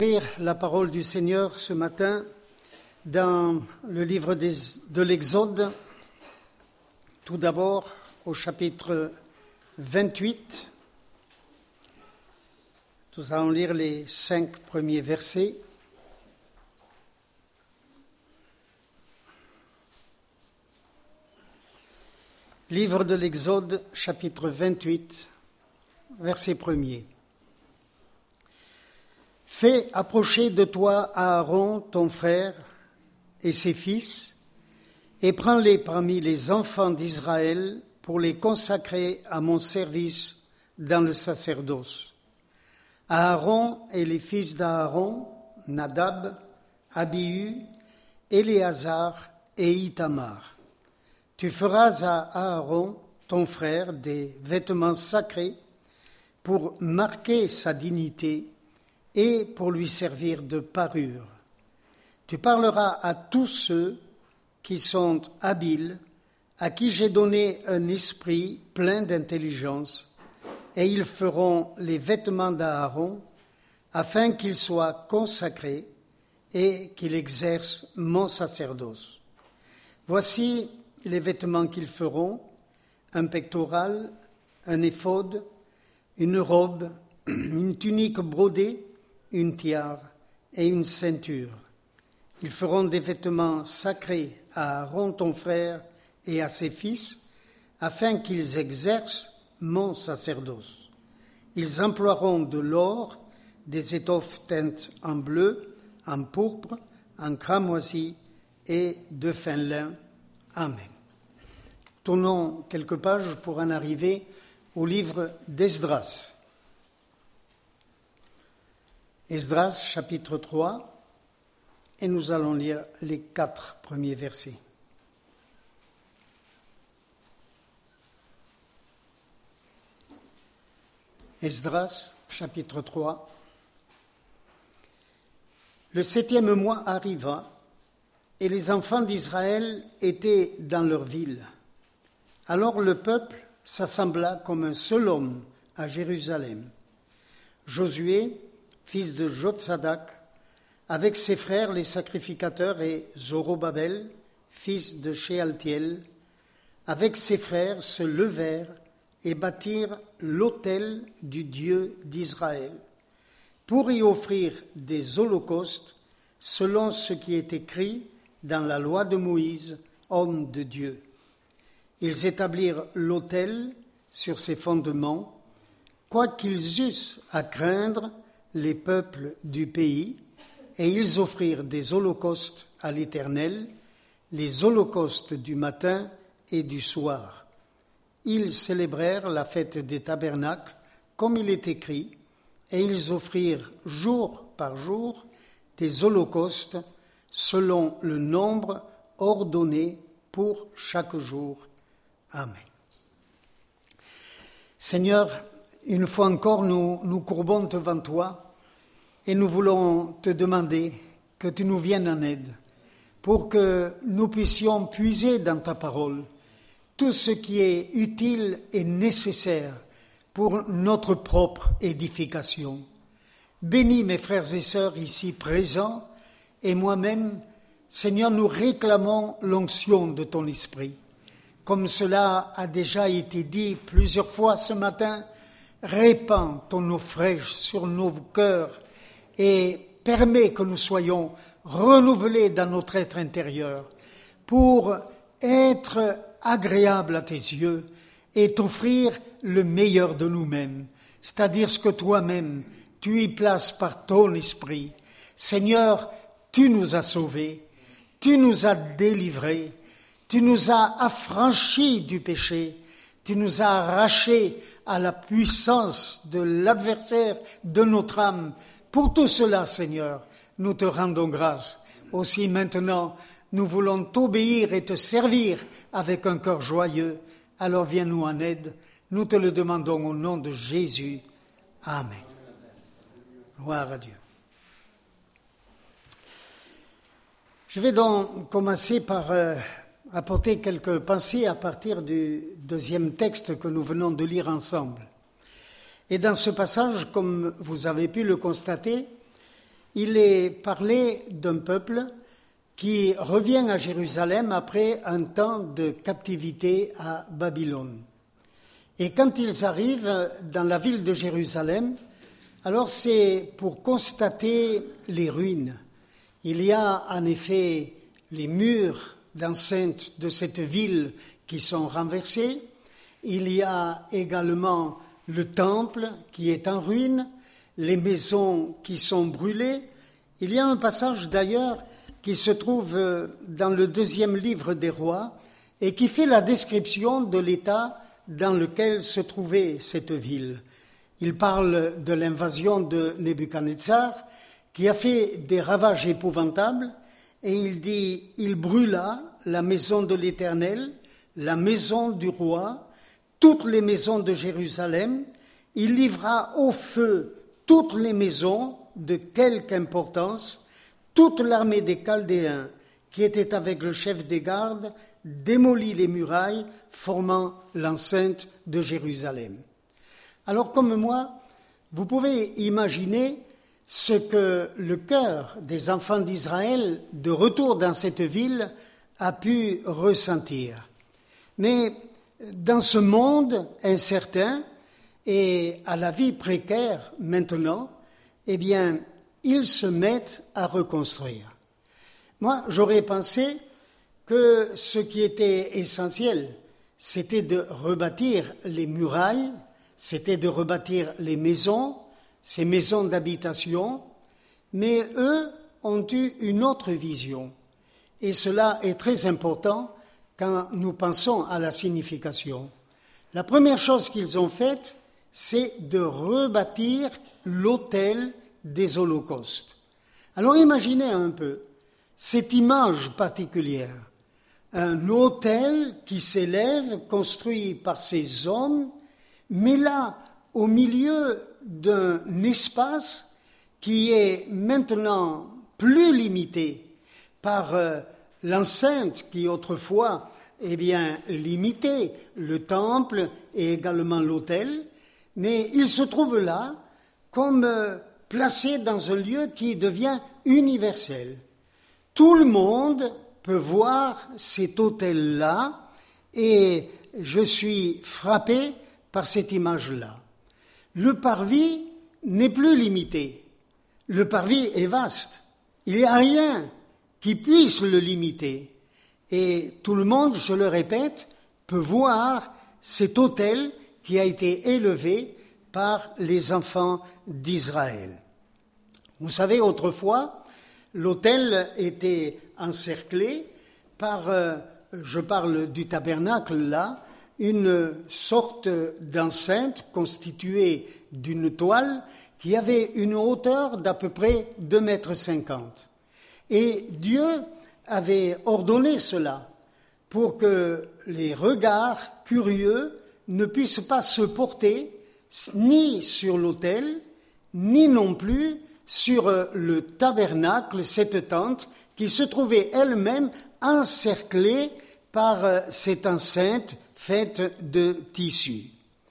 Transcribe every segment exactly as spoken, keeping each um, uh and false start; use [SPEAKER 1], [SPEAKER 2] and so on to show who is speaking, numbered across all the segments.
[SPEAKER 1] Lire la parole du Seigneur ce matin dans le livre des, de l'Exode, tout d'abord au chapitre vingt-huit. Nous allons lire les cinq premiers versets. Livre de l'Exode, chapitre vingt-huit, verset premier. Fais approcher de toi Aaron, ton frère, et ses fils, et prends-les parmi les enfants d'Israël pour les consacrer à mon service dans le sacerdoce. Aaron et les fils d'Aaron, Nadab, Abihu, Éléazar et Ithamar. Tu feras à Aaron, ton frère, des vêtements sacrés pour marquer sa dignité et pour lui servir de parure. Tu parleras à tous ceux qui sont habiles, à qui j'ai donné un esprit plein d'intelligence, et ils feront les vêtements d'Aaron, afin qu'il soit consacré et qu'il exerce mon sacerdoce. Voici les vêtements qu'ils feront: un pectoral, un éphod, une robe, une tunique brodée, une tiare et une ceinture. Ils feront des vêtements sacrés à Aaron ton frère et à ses fils, afin qu'ils exercent mon sacerdoce. Ils emploieront de l'or, des étoffes teintes en bleu, en pourpre, en cramoisi et de fin lin. Amen. Tournons quelques pages pour en arriver au livre d'Esdras. Esdras, chapitre trois, et nous allons lire les quatre premiers versets. Esdras, chapitre trois. Le septième mois arriva, et les enfants d'Israël étaient dans leur ville. Alors le peuple s'assembla comme un seul homme à Jérusalem. Josué, fils de Jotsadak, avec ses frères les sacrificateurs, et Zorobabel, fils de Shealtiel, avec ses frères se levèrent et bâtirent l'autel du Dieu d'Israël, pour y offrir des holocaustes selon ce qui est écrit dans la loi de Moïse, homme de Dieu. Ils établirent l'autel sur ses fondements, quoiqu'ils eussent à craindre les peuples du pays, et ils offrirent des holocaustes à l'Éternel, les holocaustes du matin et du soir. Ils célébrèrent la fête des tabernacles, comme il est écrit, et ils offrirent jour par jour des holocaustes selon le nombre ordonné pour chaque jour. Amen. Seigneur, une fois encore, nous nous courbons devant toi et nous voulons te demander que tu nous viennes en aide pour que nous puissions puiser dans ta parole tout ce qui est utile et nécessaire pour notre propre édification. Bénis mes frères et sœurs ici présents et moi-même. Seigneur, nous réclamons l'onction de ton esprit. Comme cela a déjà été dit plusieurs fois ce matin, répands ton eau fraîche sur nos cœurs et permets que nous soyons renouvelés dans notre être intérieur pour être agréables à tes yeux et t'offrir le meilleur de nous-mêmes, c'est-à-dire ce que toi-même tu y places par ton esprit. Seigneur, tu nous as sauvés, tu nous as délivrés, tu nous as affranchis du péché, tu nous as arrachés à la puissance de l'adversaire de notre âme. Pour tout cela, Seigneur, nous te rendons grâce. Aussi maintenant, nous voulons t'obéir et te servir avec un cœur joyeux. Alors viens-nous en aide. Nous te le demandons au nom de Jésus. Amen. Gloire à Dieu. Je vais donc commencer par euh, apporter quelques pensées à partir du deuxième texte que nous venons de lire ensemble. Et dans ce passage, comme vous avez pu le constater, il est parlé d'un peuple qui revient à Jérusalem après un temps de captivité à Babylone. Et quand ils arrivent dans la ville de Jérusalem, alors c'est pour constater les ruines. Il y a en effet les murs d'enceinte de cette ville qui sont renversés. Il y a également le temple qui est en ruine, les maisons qui sont brûlées. Il y a un passage d'ailleurs qui se trouve dans le deuxième livre des rois et qui fait la description de l'état dans lequel se trouvait cette ville. Il parle de l'invasion de Nebuchadnezzar qui a fait des ravages épouvantables et il dit « Il brûla la maison de l'Éternel, la maison du roi, toutes les maisons de Jérusalem, il livra au feu toutes les maisons de quelque importance, toute l'armée des Chaldéens qui était avec le chef des gardes démolit les murailles formant l'enceinte de Jérusalem. » Alors comme moi, vous pouvez imaginer ce que le cœur des enfants d'Israël, de retour dans cette ville, a pu ressentir. Mais dans ce monde incertain et à la vie précaire maintenant, eh bien, ils se mettent à reconstruire. Moi, j'aurais pensé que ce qui était essentiel, c'était de rebâtir les murailles, c'était de rebâtir les maisons, ces maisons d'habitation, mais eux ont eu une autre vision. Et cela est très important quand nous pensons à la signification. La première chose qu'ils ont faite, c'est de rebâtir l'autel des holocaustes. Alors imaginez un peu cette image particulière. Un autel qui s'élève, construit par ces hommes, mais là, au milieu d'un espace qui est maintenant plus limité par euh, l'enceinte qui autrefois, eh bien, limitait le temple et également l'autel, mais il se trouve là comme euh, placé dans un lieu qui devient universel. Tout le monde peut voir cet autel-là et je suis frappé par cette image-là. Le parvis n'est plus limité. Le parvis est vaste. Il n'y a rien qui puisse le limiter. Et tout le monde, je le répète, peut voir cet autel qui a été élevé par les enfants d'Israël. Vous savez, autrefois, l'autel était encerclé par, euh, je parle du tabernacle là, une sorte d'enceinte constituée d'une toile qui avait une hauteur d'à peu près deux mètres cinquante. Et Dieu avait ordonné cela pour que les regards curieux ne puissent pas se porter ni sur l'autel, ni non plus sur le tabernacle, cette tente qui se trouvait elle-même encerclée par cette enceinte faite de tissu.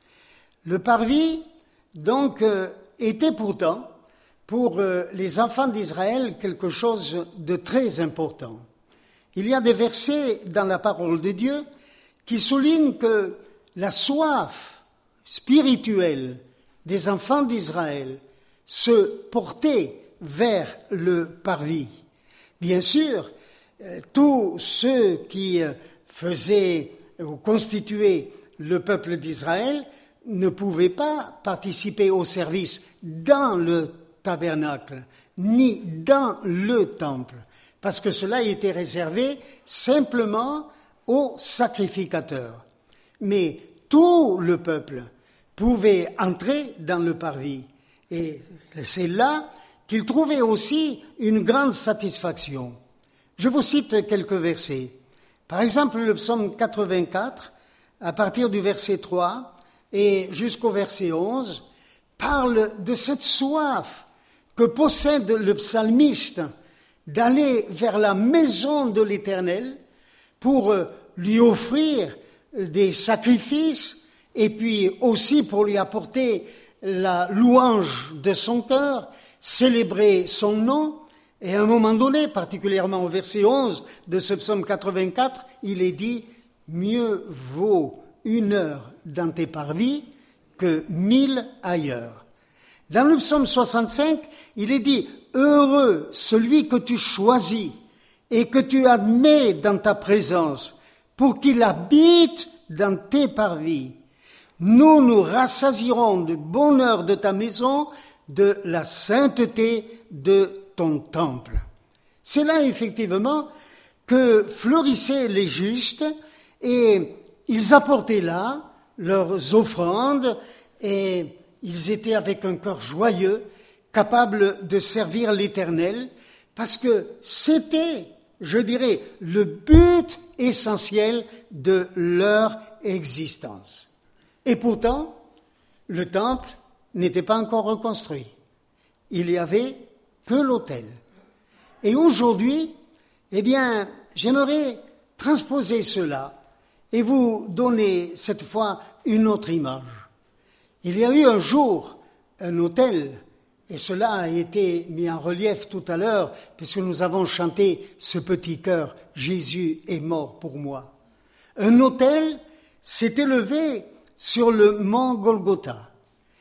[SPEAKER 1] Le parvis, donc, était pourtant, pour les enfants d'Israël, quelque chose de très important. Il y a des versets dans la parole de Dieu qui soulignent que la soif spirituelle des enfants d'Israël se portait vers le parvis. Bien sûr, tous ceux qui faisaient ou constituaient le peuple d'Israël ne pouvaient pas participer au service dans le tabernacle, ni dans le temple, parce que cela était réservé simplement aux sacrificateurs. Mais tout le peuple pouvait entrer dans le parvis. Et c'est là qu'il trouvait aussi une grande satisfaction. Je vous cite quelques versets. Par exemple, le psaume quatre-vingt-quatre, à partir du verset trois et jusqu'au verset onze, parle de cette soif que possède le psalmiste d'aller vers la maison de l'Éternel pour lui offrir des sacrifices et puis aussi pour lui apporter la louange de son cœur, célébrer son nom. Et à un moment donné, particulièrement au verset onze de ce psaume quatre-vingt-quatre, il est dit « Mieux vaut une heure dans tes parvis que mille ailleurs ». Dans le psaume soixante-cinq, il est dit « Heureux celui que tu choisis et que tu admets dans ta présence pour qu'il habite dans tes parvis. Nous nous rassasierons du bonheur de ta maison, de la sainteté de ton temple. » C'est là effectivement que fleurissaient les justes et ils apportaient là leurs offrandes et ils étaient avec un cœur joyeux, capables de servir l'Éternel parce que c'était, je dirais, le but essentiel de leur existence. Et pourtant, le temple n'était pas encore reconstruit. Il y avait que l'autel. Et aujourd'hui, eh bien, j'aimerais transposer cela et vous donner cette fois une autre image. Il y a eu un jour un autel, et cela a été mis en relief tout à l'heure, puisque nous avons chanté ce petit chœur « Jésus est mort pour moi ». Un autel s'est élevé sur le mont Golgotha.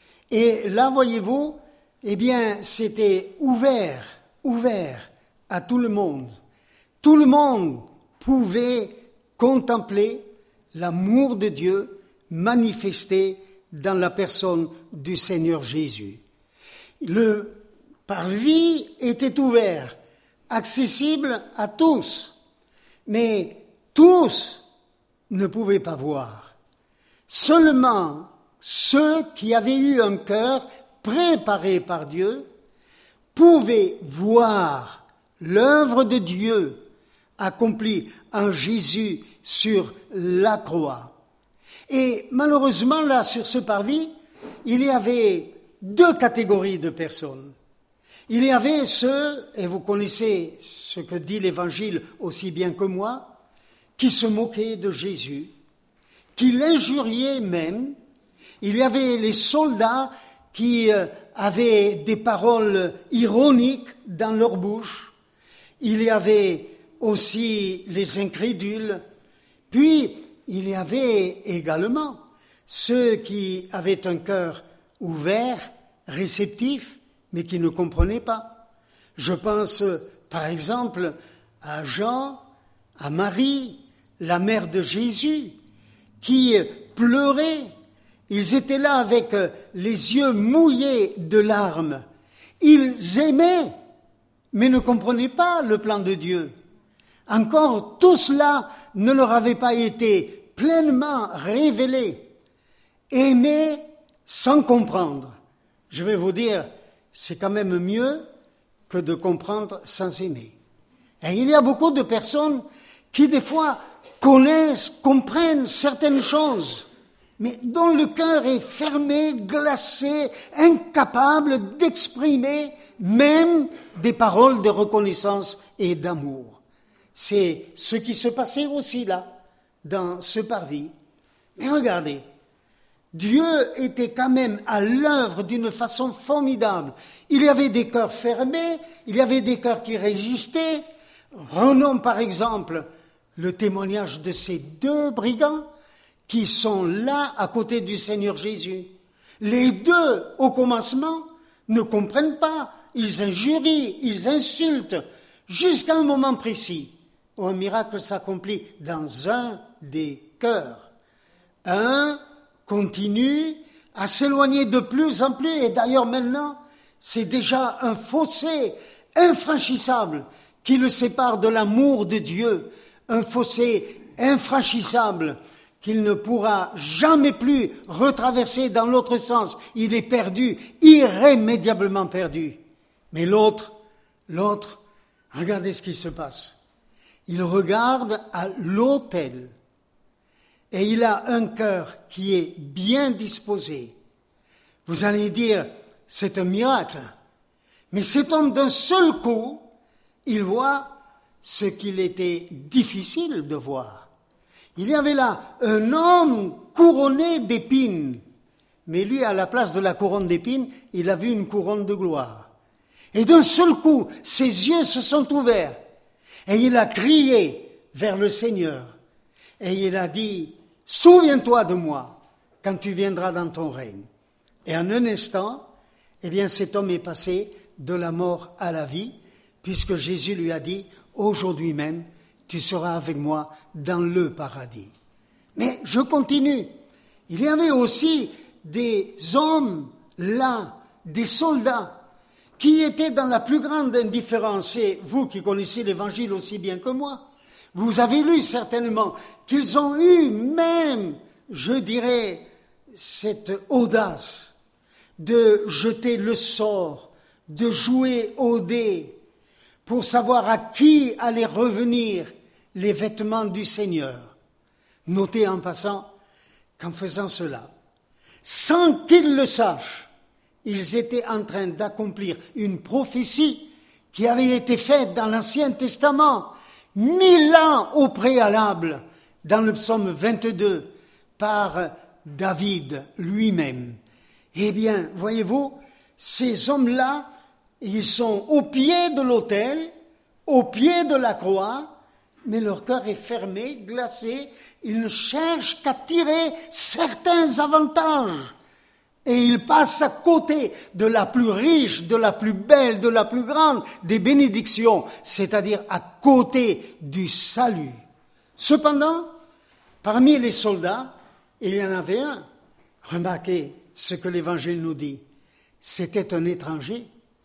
[SPEAKER 1] Et là, voyez-vous, eh bien, c'était ouvert, ouvert à tout le monde. Tout le monde pouvait contempler l'amour de Dieu manifesté dans la personne du Seigneur Jésus. Le parvis était ouvert, accessible à tous, mais tous ne pouvaient pas voir. Seulement ceux qui avaient eu un cœur préparé par Dieu pouvaient voir l'œuvre de Dieu accomplie en Jésus sur la croix. Et malheureusement, là, sur ce parvis, il y avait deux catégories de personnes. Il y avait ceux, et vous connaissez ce que dit l'Évangile aussi bien que moi, qui se moquaient de Jésus, qui l'injuriaient même. Il y avait les soldats qui avaient des paroles ironiques dans leur bouche. Il y avait aussi les incrédules. Puis, il y avait également ceux qui avaient un cœur ouvert, réceptif, mais qui ne comprenaient pas. Je pense, par exemple, à Jean, à Marie, la mère de Jésus, qui pleuraient. Ils étaient là avec les yeux mouillés de larmes. Ils aimaient, mais ne comprenaient pas le plan de Dieu. Encore, tout cela ne leur avait pas été pleinement révélé. Aimer sans comprendre. Je vais vous dire, c'est quand même mieux que de comprendre sans aimer. Et il y a beaucoup de personnes qui, des fois, connaissent, comprennent certaines choses, mais dont le cœur est fermé, glacé, incapable d'exprimer même des paroles de reconnaissance et d'amour. C'est ce qui se passait aussi là, dans ce parvis. Mais regardez, Dieu était quand même à l'œuvre d'une façon formidable. Il y avait des cœurs fermés, il y avait des cœurs qui résistaient. Prenons par exemple le témoignage de ces deux brigands qui sont là à côté du Seigneur Jésus. Les deux, au commencement, ne comprennent pas. Ils injurient, ils insultent, jusqu'à un moment précis où un miracle s'accomplit dans un des cœurs. Un continue à s'éloigner de plus en plus, et d'ailleurs maintenant, c'est déjà un fossé infranchissable qui le sépare de l'amour de Dieu, un fossé infranchissable qu'il ne pourra jamais plus retraverser dans l'autre sens. Il est perdu, irrémédiablement perdu. Mais l'autre, l'autre, regardez ce qui se passe. Il regarde à l'autel et il a un cœur qui est bien disposé. Vous allez dire, c'est un miracle. Mais cet homme, d'un seul coup, il voit ce qu'il était difficile de voir. Il y avait là un homme couronné d'épines. Mais lui, à la place de la couronne d'épines, il a vu une couronne de gloire. Et d'un seul coup, ses yeux se sont ouverts. Et il a crié vers le Seigneur. Et il a dit, « Souviens-toi de moi quand tu viendras dans ton règne. » Et en un instant, eh bien, cet homme est passé de la mort à la vie, puisque Jésus lui a dit, « Aujourd'hui même, tu seras avec moi dans le paradis. » Mais je continue. Il y avait aussi des hommes là, des soldats, qui étaient dans la plus grande indifférence. Et vous qui connaissez l'Évangile aussi bien que moi, vous avez lu certainement qu'ils ont eu même, je dirais, cette audace de jeter le sort, de jouer au dé, pour savoir à qui allaient revenir les vêtements du Seigneur. Notez en passant qu'en faisant cela, sans qu'ils le sachent, ils étaient en train d'accomplir une prophétie qui avait été faite dans l'Ancien Testament, mille ans au préalable, dans le psaume vingt-deux, par David lui-même. Eh bien, voyez-vous, ces hommes-là, ils sont au pied de l'autel, au pied de la croix, mais leur cœur est fermé, glacé. Ils ne cherchent qu'à tirer certains avantages. Et ils passent à côté de la plus riche, de la plus belle, de la plus grande des bénédictions, c'est-à-dire à côté du salut. Cependant, parmi les soldats, il y en avait un. Remarquez ce que l'Évangile nous dit. C'était un étranger,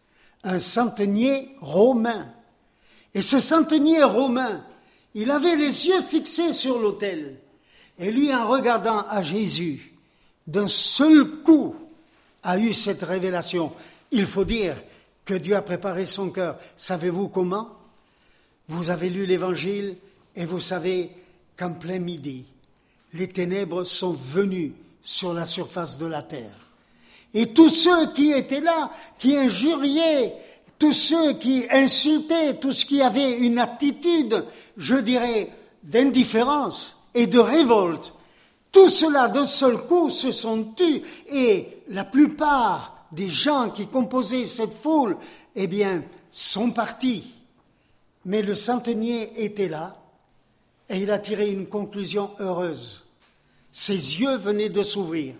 [SPEAKER 1] un centenier romain. Et ce centenier romain, il avait les yeux fixés sur l'autel. Et lui, en regardant à Jésus, d'un seul coup, a eu cette révélation. Il faut dire que Dieu a préparé son cœur. Savez-vous comment? Vous avez lu l'Évangile et vous savez qu'en plein midi, les ténèbres sont venues sur la surface de la terre. Et tous ceux qui étaient là, qui injuriaient, tous ceux qui insultaient, tous ceux qui avaient une attitude, je dirais, d'indifférence et de révolte, tout cela d'un seul coup se sont tus et la plupart des gens qui composaient cette foule, eh bien, sont partis. Mais le centenier était là et il a tiré une conclusion heureuse. Ses yeux venaient de s'ouvrir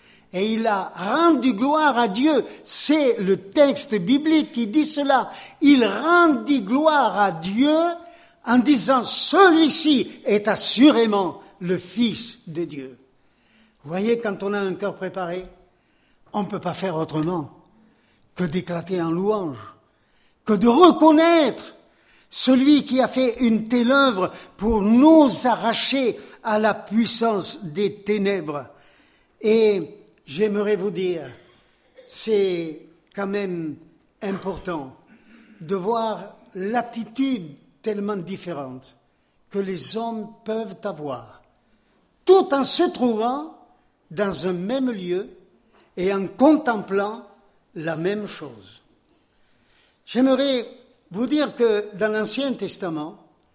[SPEAKER 1] et il a rendu gloire à Dieu. C'est le texte biblique qui dit cela. Il rendit gloire à Dieu en disant « Celui-ci est assurément le Fils de Dieu ». Vous voyez, quand on a un cœur préparé, on ne peut pas faire autrement que d'éclater en louange, que de reconnaître celui qui a fait une telle œuvre pour nous arracher à la puissance des ténèbres. Et j'aimerais vous dire, c'est quand même important de voir l'attitude tellement différente que les hommes peuvent avoir, tout en se trouvant dans un même lieu et en contemplant la même chose. J'aimerais vous dire que dans l'Ancien Testament,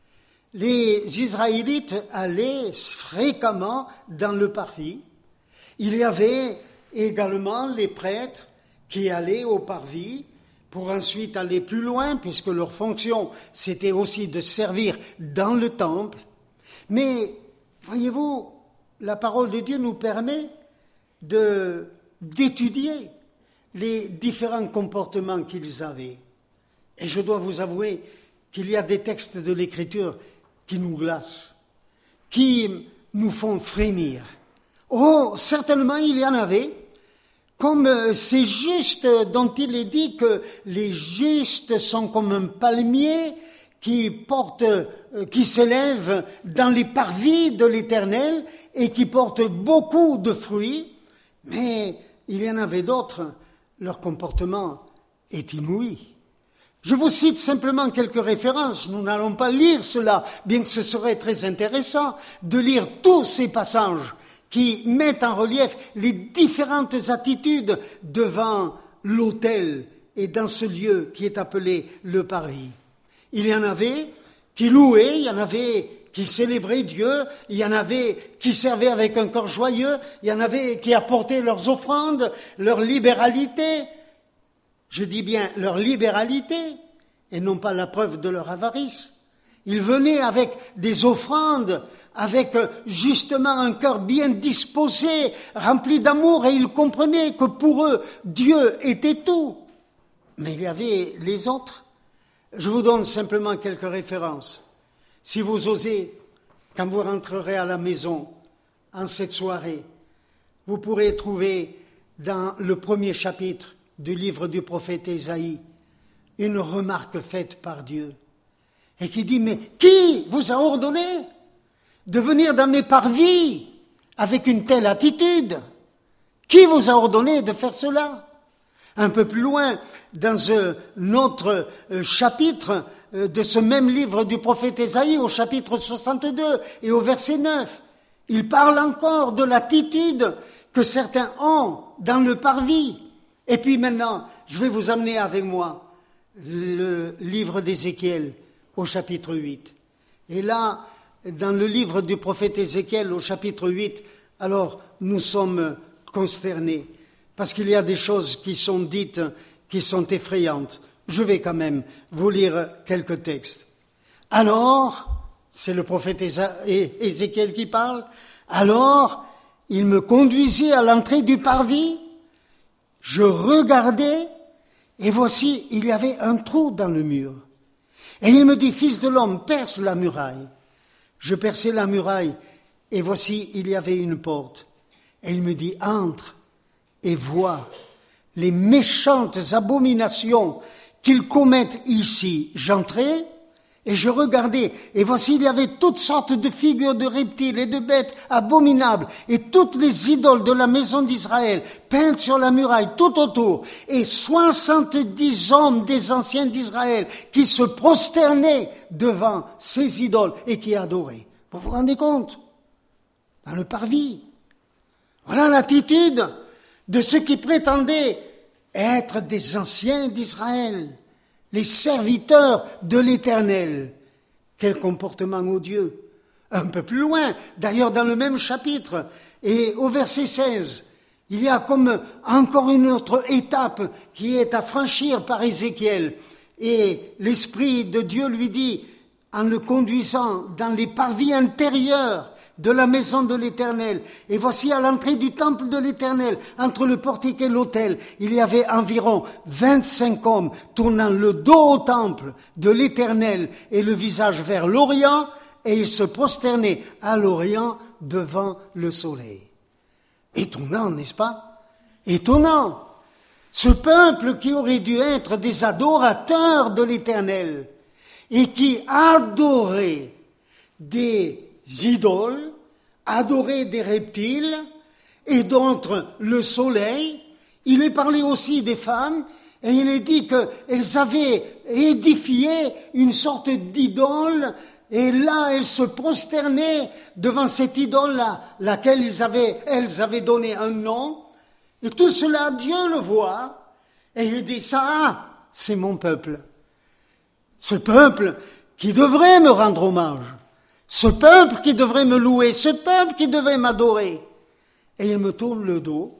[SPEAKER 1] les Israélites allaient fréquemment dans le parvis. Il y avait également les prêtres qui allaient au parvis pour ensuite aller plus loin, puisque leur fonction, c'était aussi de servir dans le temple. Mais, voyez-vous, la parole de Dieu nous permet de, d'étudier les différents comportements qu'ils avaient. Et je dois vous avouer qu'il y a des textes de l'Écriture qui nous glacent, qui nous font frémir. Oh, certainement il y en avait, comme ces justes dont il est dit que les justes sont comme un palmier qui porte, qui s'élève dans les parvis de l'Éternel et qui porte beaucoup de fruits, mais il y en avait d'autres, leur comportement est inouï. Je vous cite simplement quelques références, nous n'allons pas lire cela, bien que ce serait très intéressant de lire tous ces passages qui mettent en relief les différentes attitudes devant l'autel et dans ce lieu qui est appelé le parvis. Il y en avait qui louaient, il y en avait qui célébraient Dieu, il y en avait qui servaient avec un cœur joyeux, il y en avait qui apportaient leurs offrandes, leur libéralité. je dis bien leur libéralité, et non pas la preuve de leur avarice. Ils venaient avec des offrandes, avec justement un cœur bien disposé, rempli d'amour, et ils comprenaient que pour eux, Dieu était tout. Mais il y avait les autres. Je vous donne simplement quelques références. Si vous osez, quand vous rentrerez à la maison, en cette soirée, vous pourrez trouver dans le premier chapitre du livre du prophète Ésaïe une remarque faite par Dieu. Et qui dit, mais qui vous a ordonné de venir dans mes parvis avec une telle attitude? Qui vous a ordonné de faire cela? Un peu plus loin, dans un autre chapitre de ce même livre du prophète Ésaïe, au chapitre soixante-deux et au verset neuf, il parle encore de l'attitude que certains ont dans le parvis. Et puis maintenant, je vais vous amener avec moi le livre d'Ézéchiel, au chapitre huit. Et là, dans le livre du prophète Ézéchiel, au chapitre huit, alors nous sommes consternés, parce qu'il y a des choses qui sont dites, qui sont effrayantes. Je vais quand même vous lire quelques textes. Alors, c'est le prophète Ézéchiel qui parle, alors il me conduisit à l'entrée du parvis, je regardais, et voici, il y avait un trou dans le mur. Et il me dit, fils de l'homme, perce la muraille. Je perçai la muraille, et voici, il y avait une porte. Et il me dit, entre et vois les méchantes abominations qu'ils commettent ici. J'entrai, et je regardais, et voici, il y avait toutes sortes de figures de reptiles et de bêtes abominables, et toutes les idoles de la maison d'Israël, peintes sur la muraille tout autour, et soixante-dix hommes des anciens d'Israël qui se prosternaient devant ces idoles et qui adoraient. Vous vous rendez compte? Dans le parvis. Voilà l'attitude de ceux qui prétendaient être des anciens d'Israël, les serviteurs de l'Éternel. Quel comportement odieux. Un peu plus loin, d'ailleurs dans le même chapitre, et au verset seize, il y a comme encore une autre étape qui est à franchir par Ézéchiel. Et l'Esprit de Dieu lui dit, en le conduisant dans les parvis intérieurs de la maison de l'Éternel. Et voici à l'entrée du temple de l'Éternel, entre le portique et l'autel, il y avait environ vingt-cinq hommes tournant le dos au temple de l'Éternel et le visage vers l'Orient, et ils se prosternaient à l'Orient devant le soleil. Étonnant, n'est-ce pas? Étonnant. Ce peuple qui aurait dû être des adorateurs de l'Éternel et qui adorait des idoles, adoraient des reptiles et d'autres le soleil. Il est parlé aussi des femmes et il est dit qu'elles avaient édifié une sorte d'idole et là elles se prosternaient devant cette idole-là, laquelle ils avaient, elles avaient donné un nom. Et tout cela, Dieu le voit et il dit, ça, c'est mon peuple. Ce peuple qui devrait me rendre hommage. Ce peuple qui devrait me louer, ce peuple qui devait m'adorer. Et il me tourne le dos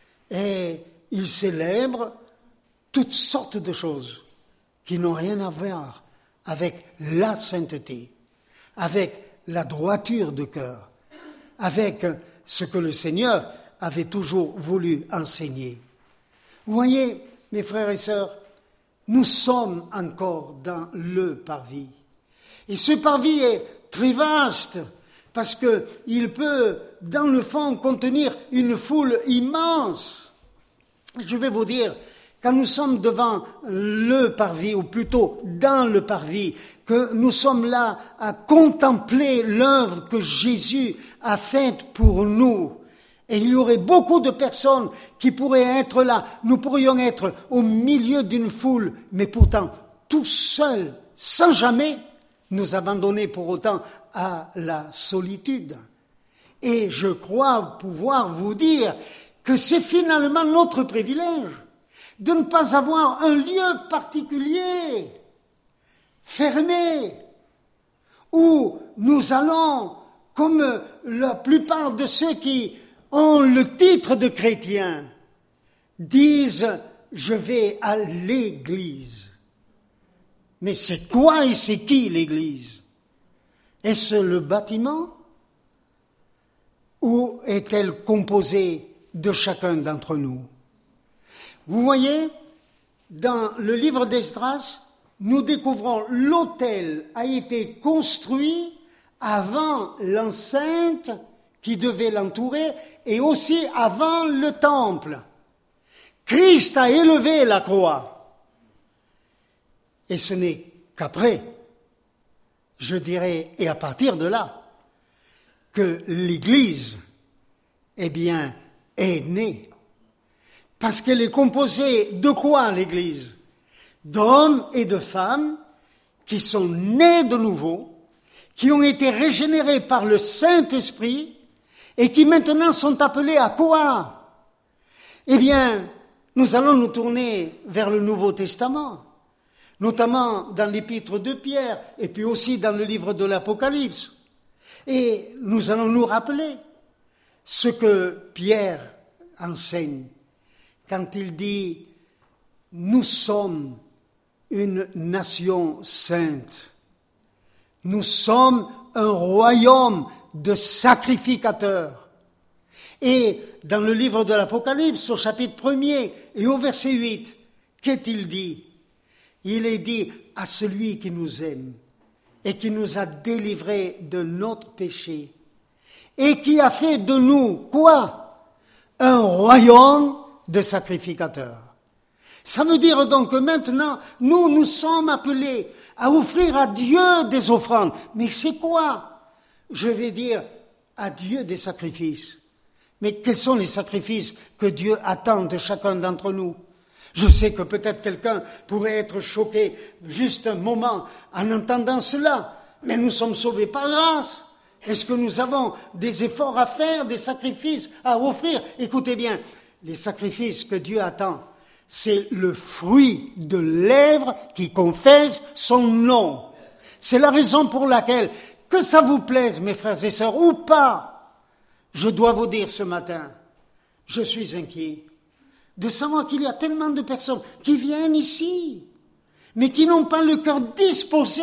[SPEAKER 1] et il célèbre toutes sortes de choses qui n'ont rien à voir avec la sainteté, avec la droiture de cœur, avec ce que le Seigneur avait toujours voulu enseigner. Vous voyez, mes frères et sœurs, nous sommes encore dans le parvis. Et ce parvis est très vaste, parce qu'il peut, dans le fond, contenir une foule immense. Je vais vous dire, quand nous sommes devant le parvis, ou plutôt dans le parvis, que nous sommes là à contempler l'œuvre que Jésus a faite pour nous, et il y aurait beaucoup de personnes qui pourraient être là, nous pourrions être au milieu d'une foule, mais pourtant, tout seuls, sans jamais nous abandonner pour autant à la solitude. Et je crois pouvoir vous dire que c'est finalement notre privilège de ne pas avoir un lieu particulier, fermé, où nous allons, comme la plupart de ceux qui ont le titre de chrétiens, disent « je vais à l'église. Mais c'est quoi et c'est qui l'église? Est-ce le bâtiment? Ou est-elle composée de chacun d'entre nous? Vous voyez, dans le livre d'Esdras, nous découvrons l'autel a été construit avant l'enceinte qui devait l'entourer et aussi avant le temple. Christ a élevé la croix. Et ce n'est qu'après, je dirais, et à partir de là, que l'Église, eh bien, est née. Parce qu'elle est composée de quoi, l'Église? D'hommes et de femmes qui sont nés de nouveau, qui ont été régénérés par le Saint-Esprit et qui maintenant sont appelés à quoi? Eh bien, nous allons nous tourner vers le Nouveau Testament, notamment dans l'épître de Pierre et puis aussi dans le livre de l'Apocalypse. Et nous allons nous rappeler ce que Pierre enseigne quand il dit « Nous sommes une nation sainte, nous sommes un royaume de sacrificateurs. » Et dans le livre de l'Apocalypse, au chapitre premier et au verset huit, qu'est-il dit? Il est dit à celui qui nous aime et qui nous a délivrés de notre péché et qui a fait de nous, quoi? Un royaume de sacrificateurs. Ça veut dire donc que maintenant, nous, nous sommes appelés à offrir à Dieu des offrandes. Mais c'est quoi? Je vais dire à Dieu des sacrifices. Mais quels sont les sacrifices que Dieu attend de chacun d'entre nous? Je sais que peut-être quelqu'un pourrait être choqué juste un moment en entendant cela, mais nous sommes sauvés par grâce. Est-ce que nous avons des efforts à faire, des sacrifices à offrir? Écoutez bien, les sacrifices que Dieu attend, c'est le fruit de lèvres qui confessent son nom. C'est la raison pour laquelle, que ça vous plaise, mes frères et sœurs, ou pas, je dois vous dire ce matin, je suis inquiet de savoir qu'il y a tellement de personnes qui viennent ici, mais qui n'ont pas le cœur disposé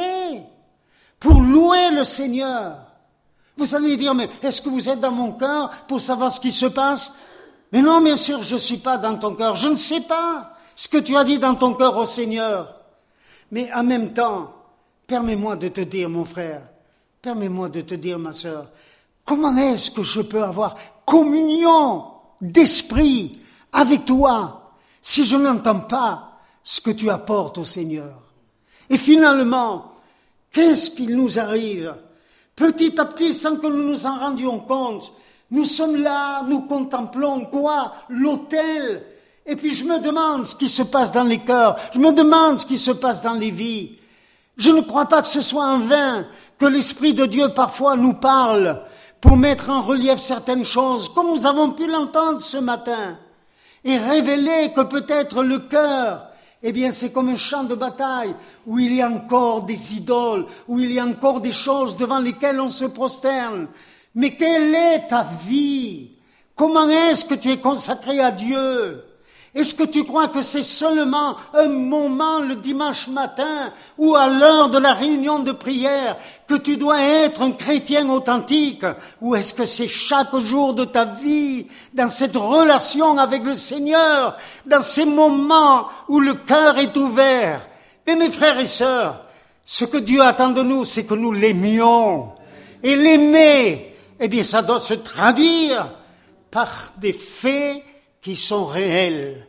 [SPEAKER 1] pour louer le Seigneur. Vous allez dire, mais est-ce que vous êtes dans mon cœur pour savoir ce qui se passe? Mais non, bien sûr, je ne suis pas dans ton cœur. Je ne sais pas ce que tu as dit dans ton cœur au Seigneur. Mais en même temps, permets-moi de te dire, mon frère, permets-moi de te dire, ma sœur, comment est-ce que je peux avoir communion d'esprit avec toi si je n'entends pas ce que tu apportes au Seigneur? Et finalement, qu'est-ce qu'il nous arrive? Petit à petit, sans que nous nous en rendions compte, nous sommes là, nous contemplons quoi? L'autel. Et puis je me demande ce qui se passe dans les cœurs, je me demande ce qui se passe dans les vies. Je ne crois pas que ce soit en vain que l'Esprit de Dieu parfois nous parle pour mettre en relief certaines choses, comme nous avons pu l'entendre ce matin, et révéler que peut-être le cœur, eh bien c'est comme un champ de bataille où il y a encore des idoles, où il y a encore des choses devant lesquelles on se prosterne. Mais quelle est ta vie? Comment est-ce que tu es consacré à Dieu? Est-ce que tu crois que c'est seulement un moment le dimanche matin ou à l'heure de la réunion de prière que tu dois être un chrétien authentique? Ou est-ce que c'est chaque jour de ta vie, dans cette relation avec le Seigneur, dans ces moments où le cœur est ouvert? Mais mes frères et sœurs, ce que Dieu attend de nous, c'est que nous l'aimions. Et l'aimer, eh bien ça doit se traduire par des faits qui sont réels.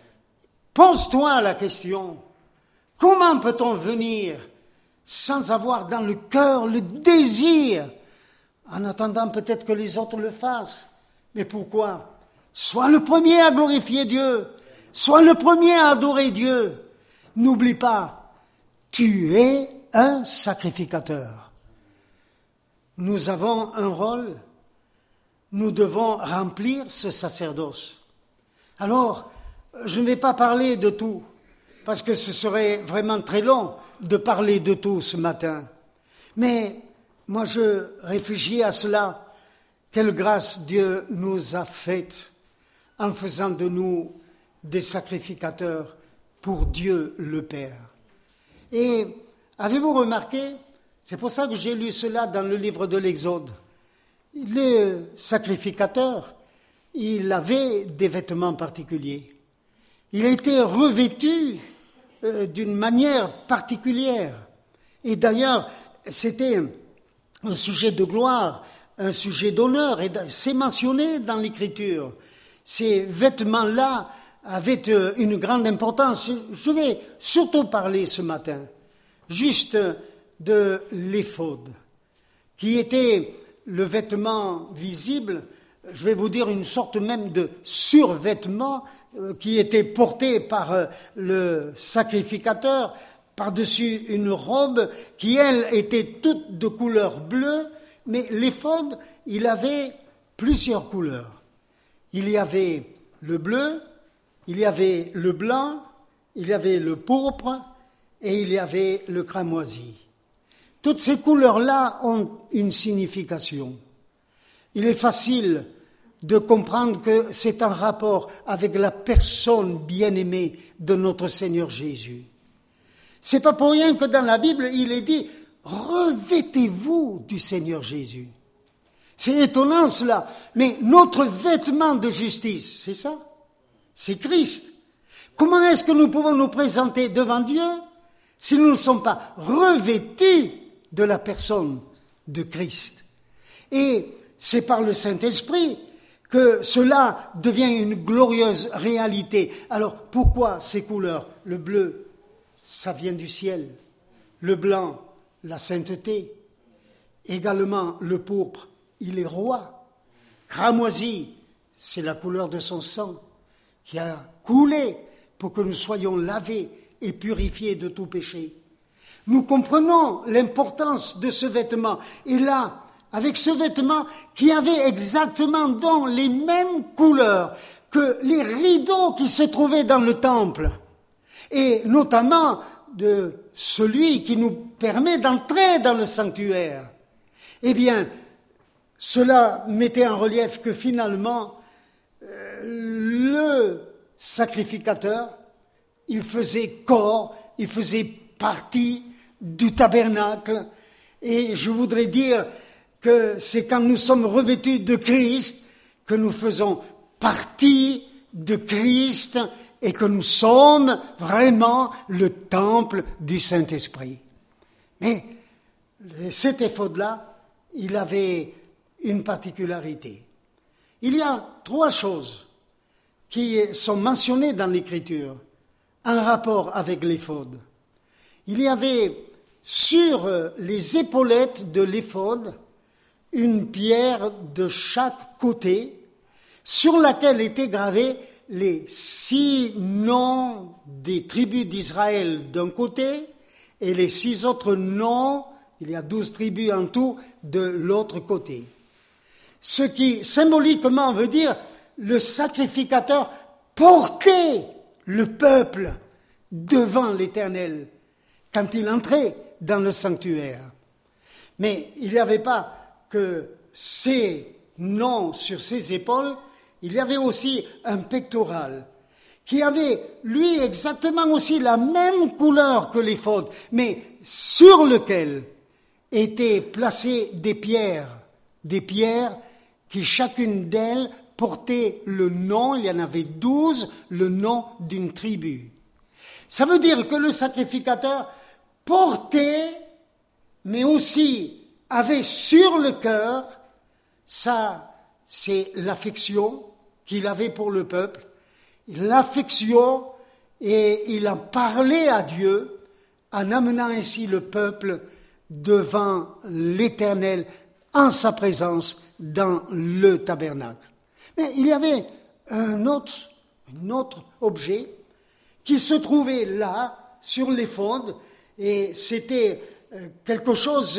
[SPEAKER 1] Pose-toi la question, comment peut-on venir sans avoir dans le cœur le désir, en attendant peut-être que les autres le fassent? Mais pourquoi? Sois le premier à glorifier Dieu, sois le premier à adorer Dieu. N'oublie pas, tu es un sacrificateur. Nous avons un rôle, nous devons remplir ce sacerdoce. Alors, je ne vais pas parler de tout, parce que ce serait vraiment très long de parler de tout ce matin. Mais moi, je réfléchis à cela. Quelle grâce Dieu nous a faite en faisant de nous des sacrificateurs pour Dieu le Père. Et avez-vous remarqué, c'est pour ça que j'ai lu cela dans le livre de l'Exode, les sacrificateurs, il avait des vêtements particuliers. Il était revêtu euh, d'une manière particulière. Et d'ailleurs, c'était un sujet de gloire, un sujet d'honneur, et c'est mentionné dans l'Écriture. Ces vêtements-là avaient une grande importance. Je vais surtout parler ce matin, juste de l'éphod, qui était le vêtement visible, je vais vous dire une sorte même de survêtement qui était porté par le sacrificateur par-dessus une robe qui, elle, était toute de couleur bleue, mais l'éphod, il avait plusieurs couleurs. Il y avait le bleu, il y avait le blanc, il y avait le pourpre et il y avait le cramoisi. Toutes ces couleurs-là ont une signification. Il est facile de comprendre que c'est un rapport avec la personne bien-aimée de notre Seigneur Jésus. C'est pas pour rien que dans la Bible, il est dit « Revêtez-vous du Seigneur Jésus ». C'est étonnant cela, mais notre vêtement de justice, c'est ça, c'est Christ. Comment est-ce que nous pouvons nous présenter devant Dieu si nous ne sommes pas revêtus de la personne de Christ? Et c'est par le Saint-Esprit que cela devient une glorieuse réalité. Alors, pourquoi ces couleurs? Le bleu, ça vient du ciel. Le blanc, la sainteté. Également, le pourpre, il est roi. Cramoisi, c'est la couleur de son sang qui a coulé pour que nous soyons lavés et purifiés de tout péché. Nous comprenons l'importance de ce vêtement. Et là, avec ce vêtement qui avait exactement donc les mêmes couleurs que les rideaux qui se trouvaient dans le temple, et notamment de celui qui nous permet d'entrer dans le sanctuaire, eh bien, cela mettait en relief que finalement, euh, le sacrificateur, il faisait corps, il faisait partie du tabernacle, et je voudrais dire que c'est quand nous sommes revêtus de Christ que nous faisons partie de Christ et que nous sommes vraiment le temple du Saint-Esprit. Mais cet éphod-là, il avait une particularité. Il y a trois choses qui sont mentionnées dans l'Écriture en rapport avec l'éphod. Il y avait sur les épaulettes de l'éphod une pierre de chaque côté sur laquelle étaient gravés les six noms des tribus d'Israël d'un côté et les six autres noms, il y a douze tribus en tout, de l'autre côté. Ce qui symboliquement veut dire le sacrificateur portait le peuple devant l'Éternel quand il entrait dans le sanctuaire. Mais il n'y avait pas que ces noms sur ses épaules, il y avait aussi un pectoral qui avait, lui, exactement aussi la même couleur que l'éphod, mais sur lequel étaient placées des pierres, des pierres qui chacune d'elles portait le nom, il y en avait douze, le nom d'une tribu. Ça veut dire que le sacrificateur portait, mais aussi avait sur le cœur, ça, c'est l'affection qu'il avait pour le peuple, l'affection, et il en parlait à Dieu en amenant ainsi le peuple devant l'Éternel en sa présence dans le tabernacle. Mais il y avait un autre, un autre objet qui se trouvait là, sur l'éphod, et c'était quelque chose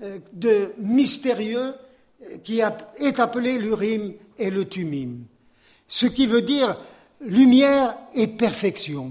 [SPEAKER 1] de mystérieux qui est appelé l'Urim et le Thummim, ce qui veut dire lumière et perfection.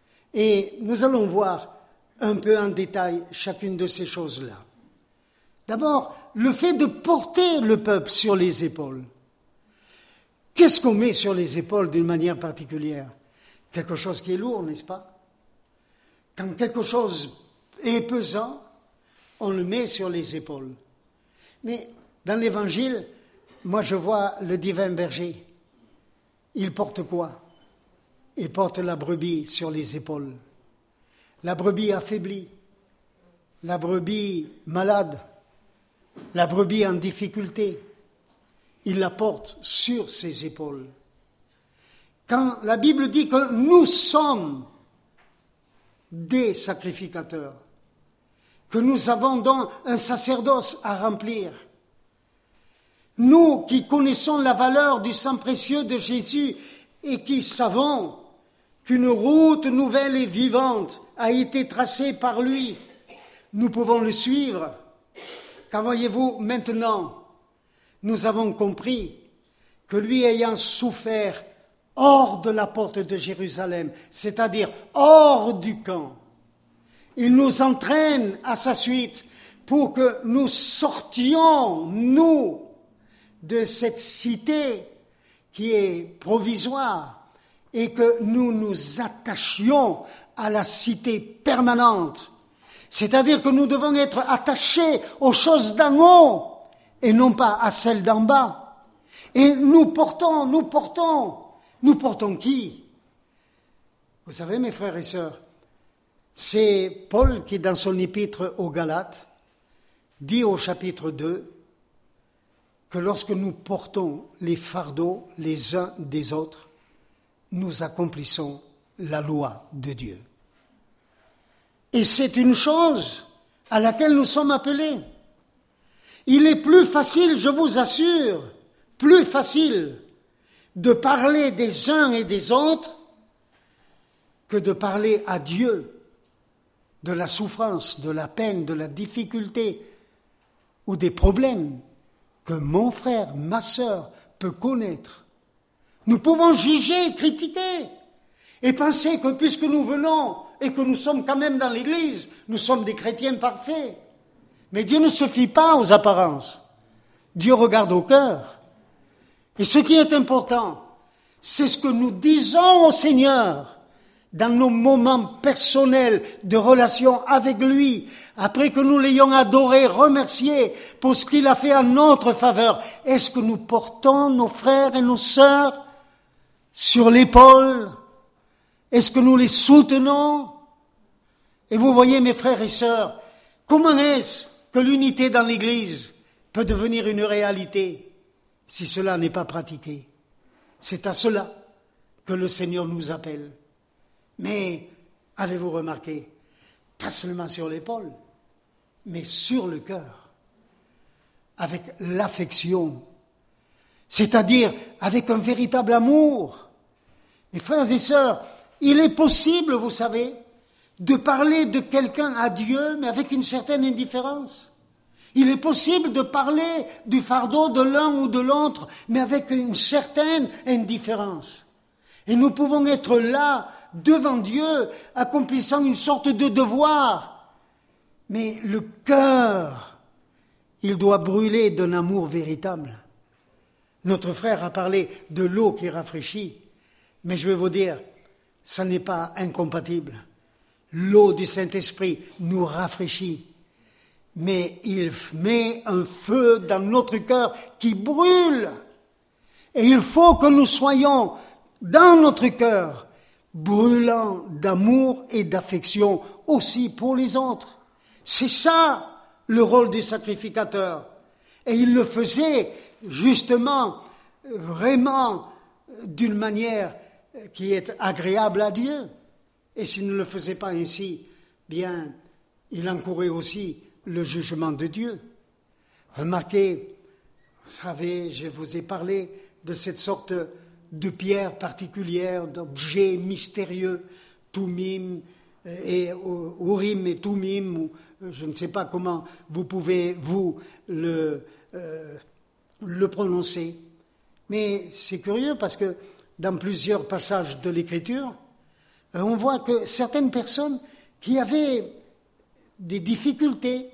[SPEAKER 1] Et nous allons voir un peu en détail chacune de ces choses-là. D'abord, le fait de porter le peuple sur les épaules. Qu'est-ce qu'on met sur les épaules d'une manière particulière? quelque chose qui est lourd, n'est-ce pas? Quand quelque chose est pesant, on le met sur les épaules. Mais dans l'Évangile, moi je vois le divin berger. Il porte quoi? Il porte la brebis sur les épaules. La brebis affaiblie, la brebis malade, la brebis en difficulté. Il la porte sur ses épaules. Quand la Bible dit que nous sommes des sacrificateurs, que nous avons donc un sacerdoce à remplir, nous qui connaissons la valeur du sang précieux de Jésus et qui savons qu'une route nouvelle et vivante a été tracée par lui, nous pouvons le suivre. Car voyez-vous, maintenant, nous avons compris que lui ayant souffert hors de la porte de Jérusalem, c'est-à-dire hors du camp, il nous entraîne à sa suite pour que nous sortions, nous, de cette cité qui est provisoire et que nous nous attachions à la cité permanente. C'est-à-dire que nous devons être attachés aux choses d'en haut et non pas à celles d'en bas. Et nous portons, nous portons, nous portons qui? Vous savez, mes frères et sœurs, c'est Paul qui, dans son épître aux Galates, dit au chapitre deux que lorsque nous portons les fardeaux les uns des autres, nous accomplissons la loi de Dieu. Et c'est une chose à laquelle nous sommes appelés. Il est plus facile, je vous assure, plus facile de parler des uns et des autres que de parler à Dieu de la souffrance, de la peine, de la difficulté ou des problèmes que mon frère, ma sœur peut connaître. Nous pouvons juger, critiquer et penser que puisque nous venons et que nous sommes quand même dans l'Église, nous sommes des chrétiens parfaits. Mais Dieu ne se fie pas aux apparences. Dieu regarde au cœur. Et ce qui est important, c'est ce que nous disons au Seigneur dans nos moments personnels de relation avec lui, après que nous l'ayons adoré, remercié pour ce qu'il a fait en notre faveur. Est-ce que nous portons nos frères et nos sœurs sur l'épaule? Est-ce que nous les soutenons? Et vous voyez, mes frères et sœurs, comment est-ce que l'unité dans l'Église peut devenir une réalité si cela n'est pas pratiqué? C'est à cela que le Seigneur nous appelle. Mais, avez-vous remarqué, pas seulement sur l'épaule, mais sur le cœur, avec l'affection, c'est-à-dire avec un véritable amour. Mes frères et sœurs, il est possible, vous savez, de parler de quelqu'un à Dieu, mais avec une certaine indifférence. Il est possible de parler du fardeau de l'un ou de l'autre, mais avec une certaine indifférence. Et nous pouvons être là, devant Dieu, accomplissant une sorte de devoir. Mais le cœur, il doit brûler d'un amour véritable. Notre frère a parlé de l'eau qui rafraîchit, mais je vais vous dire, ça n'est pas incompatible. L'eau du Saint-Esprit nous rafraîchit, mais il met un feu dans notre cœur qui brûle. Et il faut que nous soyons dans notre cœur brûlants d'amour et d'affection aussi pour les autres. C'est ça le rôle du sacrificateur. Et il le faisait justement, vraiment, d'une manière qui est agréable à Dieu. Et s'il ne le faisait pas ainsi, bien, il encourait aussi le jugement de Dieu. Remarquez, vous savez, je vous ai parlé de cette sorte de pierre particulière, d'objet mystérieux, Tumim et Urim et Tumim, ou je ne sais pas comment vous pouvez, vous, le, euh, le prononcer. Mais c'est curieux parce que dans plusieurs passages de l'Écriture, on voit que certaines personnes qui avaient des difficultés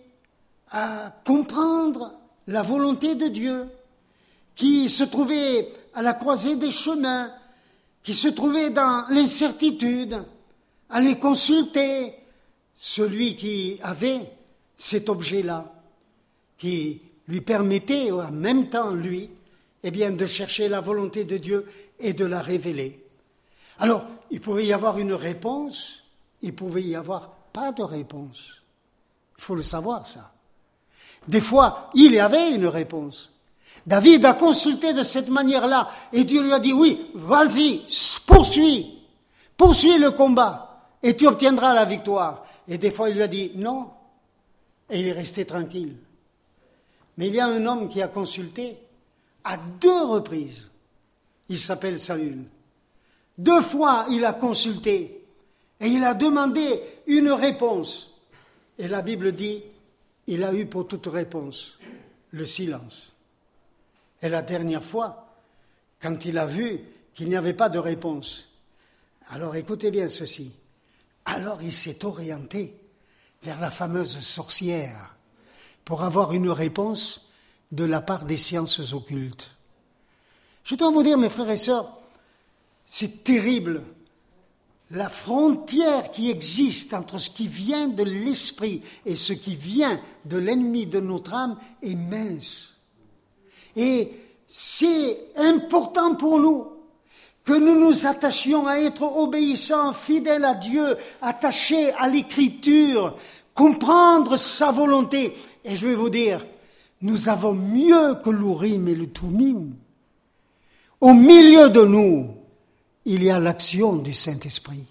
[SPEAKER 1] à comprendre la volonté de Dieu, qui se trouvaient à la croisée des chemins, qui se trouvait dans l'incertitude, allait consulter celui qui avait cet objet-là, qui lui permettait en même temps, lui, eh bien, de chercher la volonté de Dieu et de la révéler. Alors, il pouvait y avoir une réponse, il pouvait y avoir pas de réponse. Il faut le savoir, ça. Des fois, il y avait une réponse. David a consulté de cette manière-là, et Dieu lui a dit, oui, vas-y, poursuis, poursuis le combat, et tu obtiendras la victoire. Et des fois, il lui a dit, non, et il est resté tranquille. Mais il y a un homme qui a consulté à deux reprises. Il s'appelle Saül. Deux fois, il a consulté, et il a demandé une réponse. Et la Bible dit, il a eu pour toute réponse le silence. Et la dernière fois, quand il a vu qu'il n'y avait pas de réponse, alors écoutez bien ceci, alors il s'est orienté vers la fameuse sorcière pour avoir une réponse de la part des sciences occultes. Je dois vous dire, mes frères et sœurs, c'est terrible. La frontière qui existe entre ce qui vient de l'esprit et ce qui vient de l'ennemi de notre âme est mince. Et c'est important pour nous que nous nous attachions à être obéissants, fidèles à Dieu, attachés à l'Écriture, comprendre sa volonté. Et je vais vous dire, nous avons mieux que l'Urim et le Thummim. Au milieu de nous, il y a l'action du Saint-Esprit.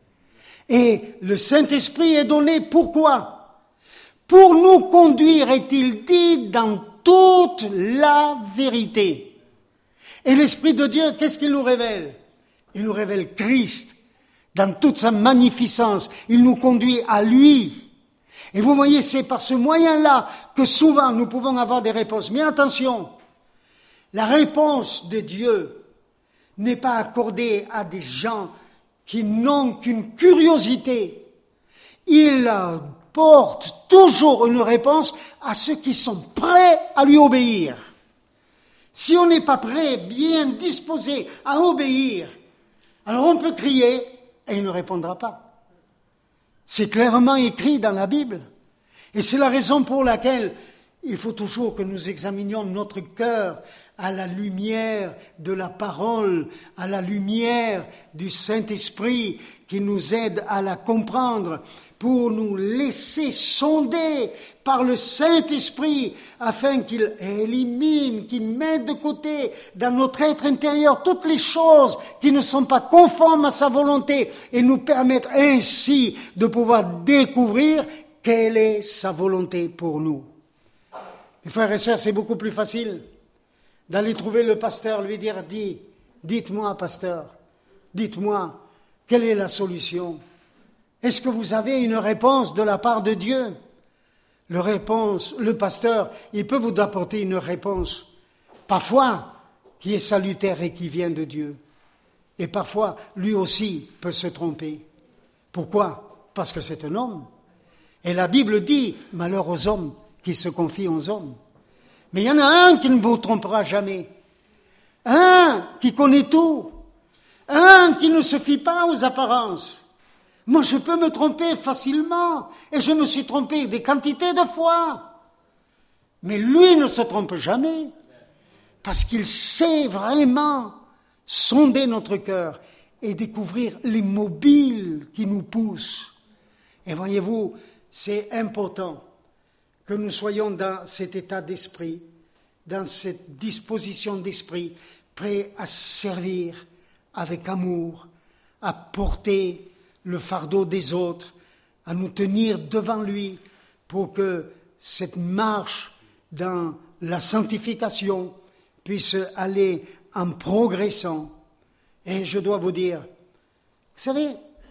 [SPEAKER 1] Et le Saint-Esprit est donné pourquoi ? Pour nous conduire, est-il dit, dans toute la vérité. Et l'Esprit de Dieu, qu'est-ce qu'il nous révèle ? Il nous révèle Christ dans toute sa magnificence. Il nous conduit à lui. Et vous voyez, c'est par ce moyen-là que souvent nous pouvons avoir des réponses. Mais attention, la réponse de Dieu n'est pas accordée à des gens qui n'ont qu'une curiosité. Il porte toujours une réponse à ceux qui sont prêts à lui obéir. Si on n'est pas prêt, bien disposé à obéir, alors on peut crier et il ne répondra pas. C'est clairement écrit dans la Bible. Et c'est la raison pour laquelle il faut toujours que nous examinions notre cœur à la lumière de la parole, à la lumière du Saint-Esprit qui nous aide à la comprendre, pour nous laisser sonder par le Saint-Esprit afin qu'il élimine, qu'il mette de côté dans notre être intérieur toutes les choses qui ne sont pas conformes à sa volonté et nous permettre ainsi de pouvoir découvrir quelle est sa volonté pour nous. Mes frères et sœurs, c'est beaucoup plus facile d'aller trouver le pasteur, lui dire, dis, dites-moi, pasteur, dites-moi, quelle est la solution ? Est-ce que vous avez une réponse de la part de Dieu ? Le réponse, le pasteur, il peut vous apporter une réponse, parfois, qui est salutaire et qui vient de Dieu. Et parfois, lui aussi peut se tromper. Pourquoi ? Parce que c'est un homme. Et la Bible dit, malheur aux hommes qui se confient aux hommes. Mais il y en a un qui ne vous trompera jamais. Un qui connaît tout. Un qui ne se fie pas aux apparences. Moi, je peux me tromper facilement. Et je me suis trompé des quantités de fois. Mais lui ne se trompe jamais. Parce qu'il sait vraiment sonder notre cœur et découvrir les mobiles qui nous poussent. Et voyez-vous, c'est important que nous soyons dans cet état d'esprit, dans cette disposition d'esprit, prêts à servir avec amour, à porter le fardeau des autres, à nous tenir devant lui pour que cette marche dans la sanctification puisse aller en progressant. Et je dois vous dire, vous savez,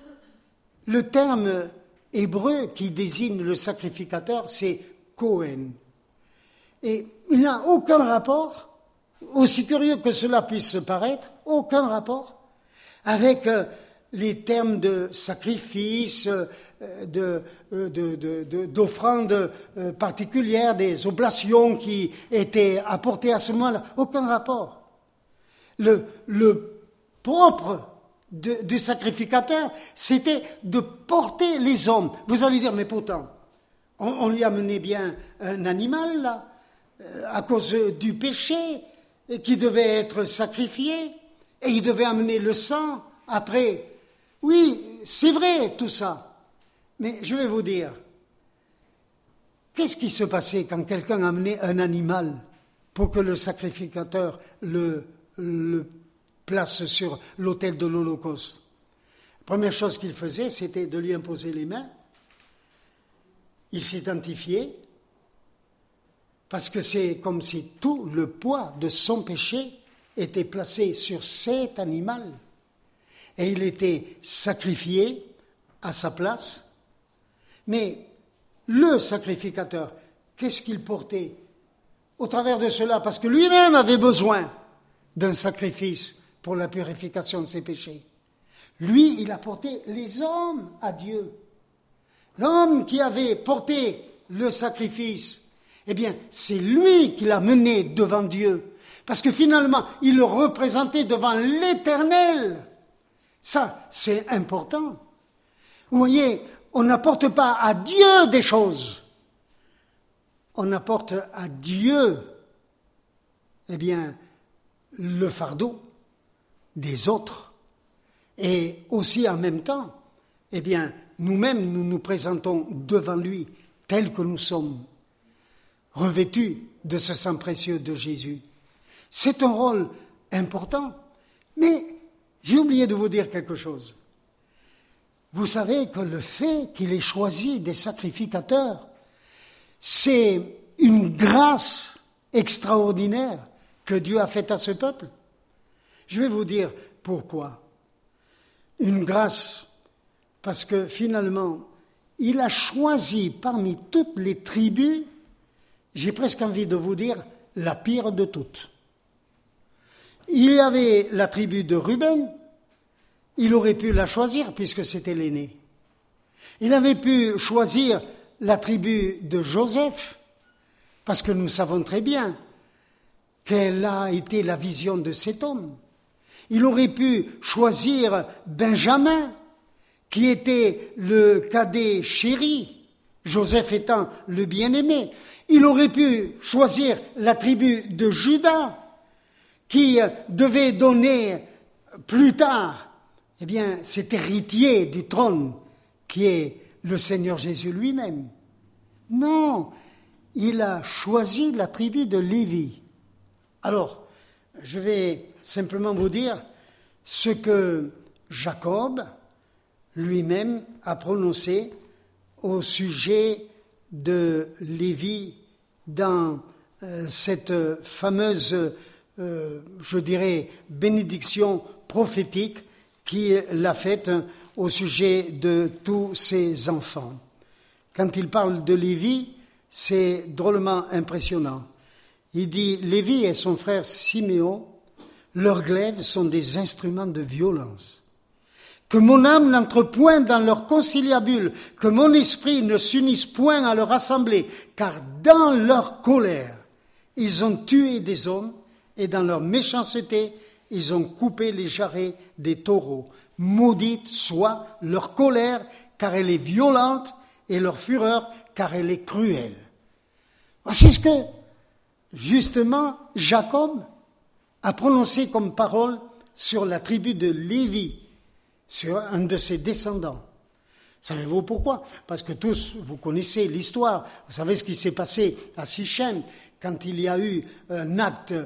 [SPEAKER 1] le terme hébreu qui désigne le sacrificateur, c'est Kohen. Et il n'a aucun rapport, aussi curieux que cela puisse paraître, aucun rapport avec euh, les termes de sacrifice, euh, de, euh, de, de, de, d'offrandes euh, particulières, des oblations qui étaient apportées à ce moment-là. Aucun rapport. Le, le propre de, du sacrificateur, c'était de porter les hommes. Vous allez dire, mais pourtant, on, on lui a mené bien un animal, là, à cause du péché, qui devait être sacrifié, et il devait amener le sang après. Oui, c'est vrai tout ça, mais je vais vous dire, qu'est-ce qui se passait quand quelqu'un amenait un animal pour que le sacrificateur le, le place sur l'autel de l'Holocauste? La première chose qu'il faisait, c'était de lui imposer les mains. Il s'identifiait, parce que c'est comme si tout le poids de son péché était placé sur cet animal. Et il était sacrifié à sa place. Mais le sacrificateur, qu'est-ce qu'il portait au travers de cela? Parce que lui-même avait besoin d'un sacrifice pour la purification de ses péchés. Lui, il a porté les hommes à Dieu. L'homme qui avait porté le sacrifice, eh bien, c'est lui qui l'a mené devant Dieu. Parce que finalement, il le représentait devant l'Éternel. Ça, c'est important. Vous voyez, on n'apporte pas à Dieu des choses. On apporte à Dieu, eh bien, le fardeau des autres. Et aussi en même temps, eh bien, nous-mêmes, nous nous présentons devant lui, tels que nous sommes, revêtus de ce sang précieux de Jésus. C'est un rôle important. Mais j'ai oublié de vous dire quelque chose. Vous savez que le fait qu'il ait choisi des sacrificateurs, c'est une grâce extraordinaire que Dieu a faite à ce peuple. Je vais vous dire pourquoi. Une grâce, parce que finalement, il a choisi parmi toutes les tribus, j'ai presque envie de vous dire, la pire de toutes. Il y avait la tribu de Ruben, il aurait pu la choisir puisque c'était l'aîné. Il avait pu choisir la tribu de Joseph, parce que nous savons très bien quelle a été la vision de cet homme. Il aurait pu choisir Benjamin, qui était le cadet chéri, Joseph étant le bien-aimé. Il aurait pu choisir la tribu de Juda, qui devait donner plus tard, eh bien, cet héritier du trône, qui est le Seigneur Jésus lui-même. Non, il a choisi la tribu de Lévi. Alors, je vais simplement vous dire ce que Jacob lui-même a prononcé au sujet de Lévi dans euh, cette fameuse, euh, je dirais, bénédiction prophétique qu'il a faite au sujet de tous ses enfants. Quand il parle de Lévi, c'est drôlement impressionnant. Il dit, Lévi et son frère Siméon, leurs glaives sont des instruments de violence. Que mon âme n'entre point dans leur conciliabule, que mon esprit ne s'unisse point à leur assemblée, car dans leur colère, ils ont tué des hommes, et dans leur méchanceté, ils ont coupé les jarrets des taureaux. Maudite soit leur colère, car elle est violente, et leur fureur, car elle est cruelle. Voici ce que, justement, Jacob a prononcé comme parole sur la tribu de Lévi, sur un de ses descendants. Savez-vous pourquoi? Parce que tous, vous connaissez l'histoire, vous savez ce qui s'est passé à Sichem, quand il y a eu un acte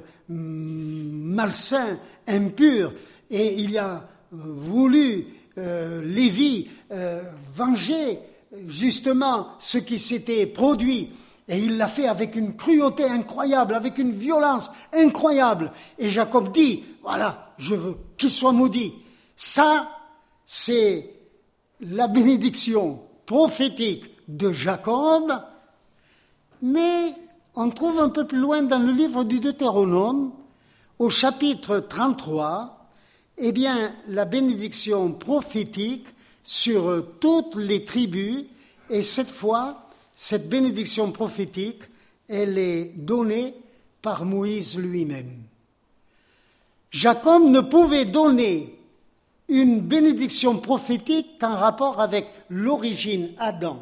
[SPEAKER 1] malsain, impur, et il a voulu, euh, Lévi, euh, venger justement ce qui s'était produit. Et il l'a fait avec une cruauté incroyable, avec une violence incroyable. Et Jacob dit, voilà, je veux qu'il soit maudit. Ça, c'est la bénédiction prophétique de Jacob, mais on trouve un peu plus loin dans le livre du Deutéronome, au chapitre trente-trois, eh bien, la bénédiction prophétique sur toutes les tribus, et cette fois, cette bénédiction prophétique, elle est donnée par Moïse lui-même. Jacob ne pouvait donner une bénédiction prophétique en rapport avec l'origine Adam.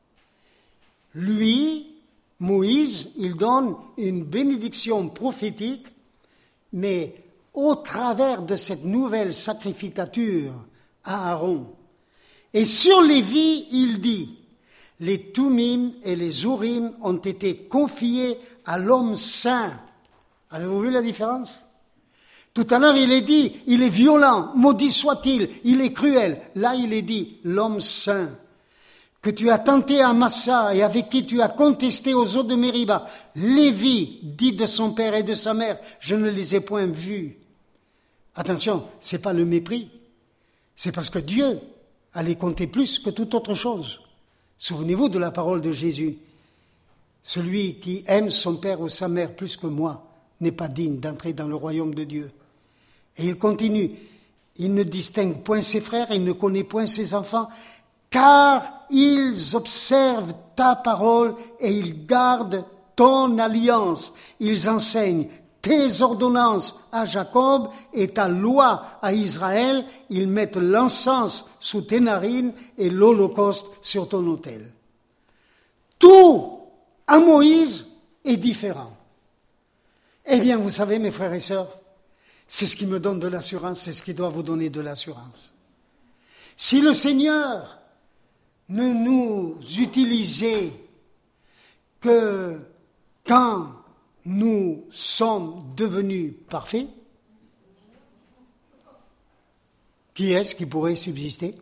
[SPEAKER 1] Lui, Moïse, il donne une bénédiction prophétique, mais au travers de cette nouvelle sacrificature à Aaron. Et sur Lévi, il dit, les Thummim et les Urim ont été confiés à l'homme saint. Avez-vous vu la différence? Tout à l'heure, il est dit, il est violent, maudit soit-il, il est cruel. Là, il est dit, l'homme saint, que tu as tenté à Massa et avec qui tu as contesté aux eaux de Mériba. Lévi dit de son père et de sa mère, je ne les ai point vus. Attention, c'est pas le mépris, c'est parce que Dieu a les compter plus que toute autre chose. Souvenez-vous de la parole de Jésus. Celui qui aime son père ou sa mère plus que moi n'est pas digne d'entrer dans le royaume de Dieu. Et il continue, il ne distingue point ses frères, il ne connaît point ses enfants, car ils observent ta parole et ils gardent ton alliance. Ils enseignent tes ordonnances à Jacob et ta loi à Israël. Ils mettent l'encens sous tes narines et l'holocauste sur ton autel. Tout à Moïse est différent. Eh bien, vous savez, mes frères et sœurs, c'est ce qui me donne de l'assurance, c'est ce qui doit vous donner de l'assurance. Si le Seigneur ne nous utilisait que quand nous sommes devenus parfaits, qui est-ce qui pourrait subsister?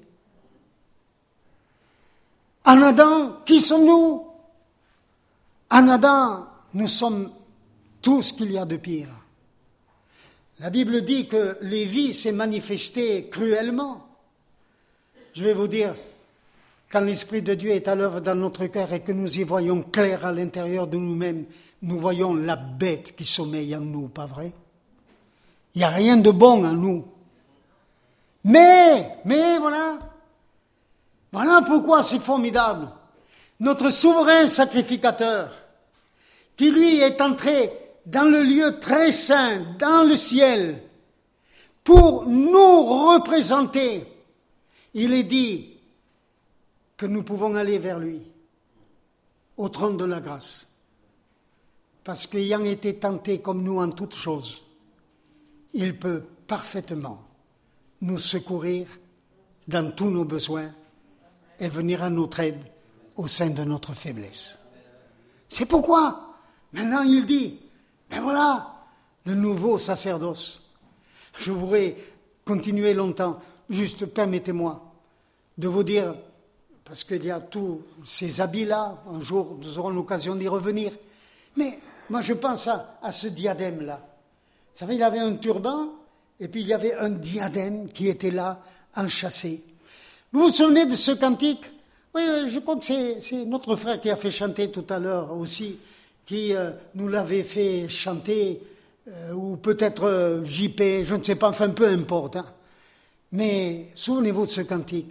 [SPEAKER 1] En Adam, qui sommes-nous? En Adam, nous sommes tout ce qu'il y a de pire. La Bible dit que Lévi s'est manifesté cruellement. Je vais vous dire, quand l'Esprit de Dieu est à l'œuvre dans notre cœur et que nous y voyons clair à l'intérieur de nous-mêmes, nous voyons la bête qui sommeille en nous, pas vrai? Il n'y a rien de bon en nous. Mais, mais voilà, voilà pourquoi c'est formidable. Notre souverain sacrificateur, qui lui est entré dans le lieu très saint, dans le ciel, pour nous représenter, il est dit que nous pouvons aller vers lui, au trône de la grâce. Parce qu'ayant été tenté comme nous en toutes choses, il peut parfaitement nous secourir dans tous nos besoins et venir à notre aide au sein de notre faiblesse. C'est pourquoi, maintenant il dit, ben voilà, le nouveau sacerdoce. Je pourrais continuer longtemps, juste permettez-moi de vous dire, parce qu'il y a tous ces habits-là, un jour nous aurons l'occasion d'y revenir, mais moi je pense à, à ce diadème-là. Vous savez, il avait un turban, et puis il y avait un diadème qui était là, enchâssé. Vous vous souvenez de ce cantique? Oui, je crois que c'est, c'est notre frère qui a fait chanter tout à l'heure aussi, qui euh, nous l'avait fait chanter, euh, ou peut-être euh, J P, je ne sais pas, enfin peu importe. Hein. Mais souvenez-vous de ce cantique.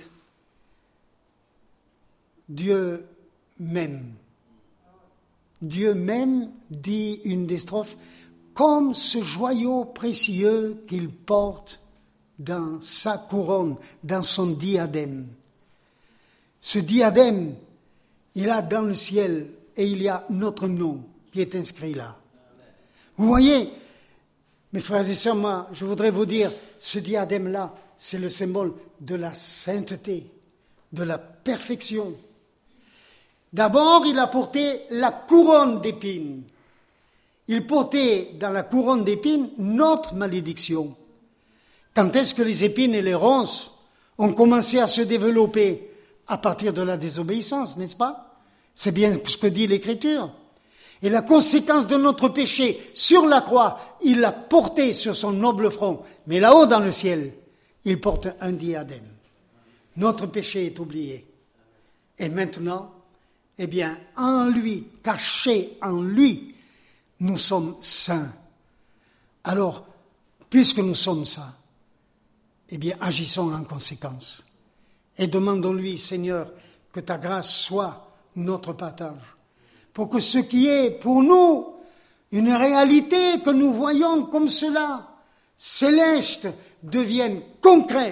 [SPEAKER 1] Dieu m'aime. Dieu m'aime, dit une des strophes, comme ce joyau précieux qu'il porte dans sa couronne, dans son diadème. Ce diadème, il a dans le ciel, et il y a notre nom qui est inscrit là. Vous voyez, mes frères et sœurs, moi, je voudrais vous dire, ce diadème-là, c'est le symbole de la sainteté, de la perfection. D'abord, il a porté la couronne d'épines. Il portait dans la couronne d'épines notre malédiction. Quand est-ce que les épines et les ronces ont commencé à se développer? À partir de la désobéissance, n'est-ce pas? C'est bien ce que dit l'Écriture. Et la conséquence de notre péché sur la croix, il l'a porté sur son noble front. Mais là-haut dans le ciel, il porte un diadème. Notre péché est oublié. Et maintenant, eh bien, en lui, caché en lui, nous sommes saints. Alors, puisque nous sommes saints, eh bien, agissons en conséquence. Et demandons-lui, Seigneur, que ta grâce soit notre partage. Pour que ce qui est pour nous une réalité que nous voyons comme cela, céleste, devienne concrète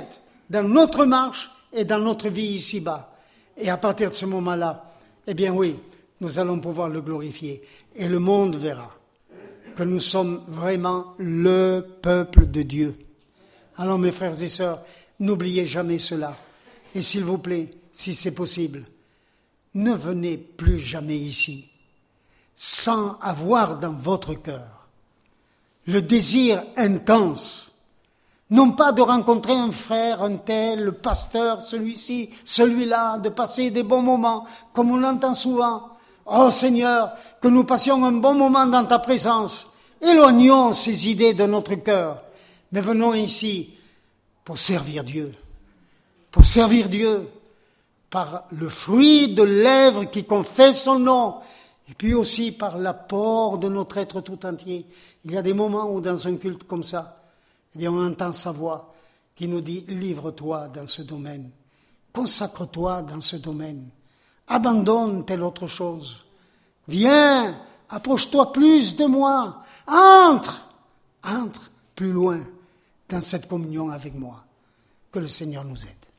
[SPEAKER 1] dans notre marche et dans notre vie ici-bas. Et à partir de ce moment-là, eh bien oui, nous allons pouvoir le glorifier. Et le monde verra que nous sommes vraiment le peuple de Dieu. Alors mes frères et sœurs, n'oubliez jamais cela. Et s'il vous plaît, si c'est possible, ne venez plus jamais ici sans avoir dans votre cœur le désir intense, non pas de rencontrer un frère, un tel, le pasteur, celui-ci, celui-là, de passer des bons moments, comme on l'entend souvent. Oh Seigneur, que nous passions un bon moment dans ta présence. Éloignons ces idées de notre cœur, mais venons ici pour servir Dieu, pour servir Dieu par le fruit de lèvres qui confesse son nom, et puis aussi par l'apport de notre être tout entier. Il y a des moments où dans un culte comme ça, eh bien on entend sa voix qui nous dit « Livre-toi dans ce domaine, consacre-toi dans ce domaine, abandonne telle autre chose, viens, approche-toi plus de moi, entre, entre plus loin dans cette communion avec moi. » Que le Seigneur nous aide.